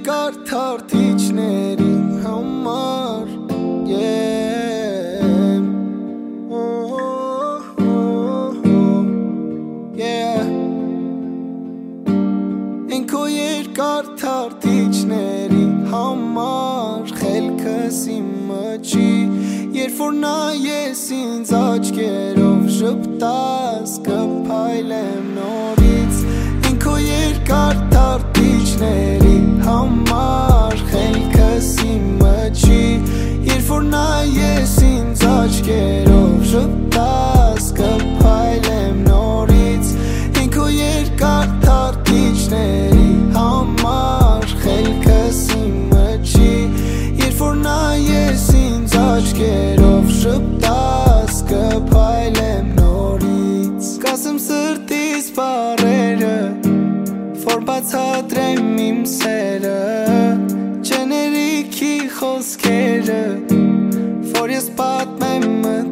երկար թարթիչների համար Ինքո երկար թարթիչների համար խելքս իմը չի Երբ որ նայես ինձ աչքերով ժպտաս կփայլեմ նորից Ինքո երկար թարթիչների համար խելքս իմը չի Երբ որ նայես ինձ աչքերով ժպտաս կփայլեմ նորից Ինքո երկար թարթիչների համար խելքս իմը չի Երբ որ նայես ինձ աչքերով ժպտաս կփայլեմ նորից Կասեմ սրտիս բառերը որ բացատրեմ իմ սերը Չներիքի խոսքերը որ ես պատմեմ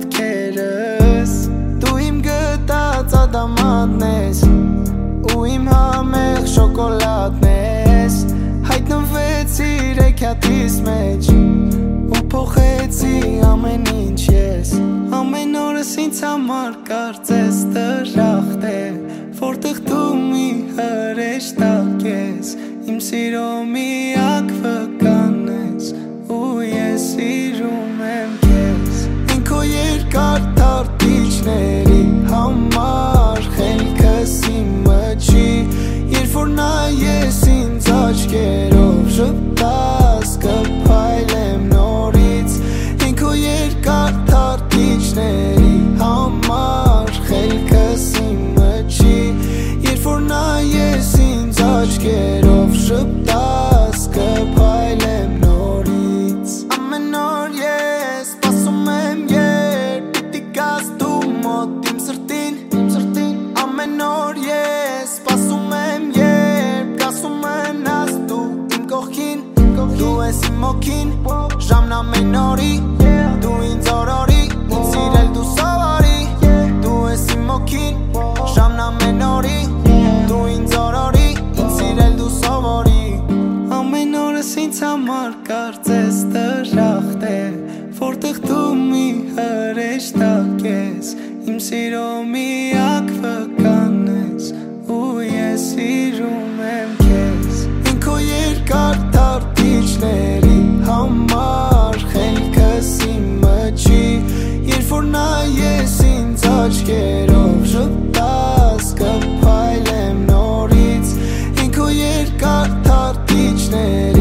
մտքերս Դու իմ գտած ադամատն ես ու իմ համեղ շոկոլադն ես Հայտնվեցիր էքյաթիս մեջ ու փոխեցի ամեն ինչ ես Ամեն օրս ինձ համար կարծես դրախտ է Որտեղ դու մի հրեշտակ ես Իմ սիրո միակ վկան ես ու ես սիրում եմ քեզ Ինքո երկար թարթիչների համար խելքս իմը չի Երբ որ նայես ինձ աչքերով ժպտաս կփայլեմ նորից Ինքո երկար թարթիչների համար խելքս իմը չի Երբ որ նայես ինձ աչքերով ժպտաս կփայլեմ նորից Ամեն օր ես սպասում եմ երբ պիտի գաս դու մոտ իմ սրտին Ամեն օր ես սպասում եմ երբ գասում մնաս դու իմ կողքին Դու ես իմ հոգին ժամն ամեն օրի Դու ինձ օրորի ինձ սիրել դու սովորի Դու ես իմ հոգին ժամն ամեն օրի Դու ինձ օրորի ինձ սիրել դու սովորի Ամեն օրս ինձ համար կարծես դրախտ է Որտեղ դու մի հրեշտակ ես Իմ սիրո միակ վկան ես ու ես սիրում եմ քեզ Ինքո երկար թարթիչների համար խելքս իմը չի Երբ որ նայես ինձ աչքերով ժպտաս կփայլեմ նորից Ինքո երկար թարթիչների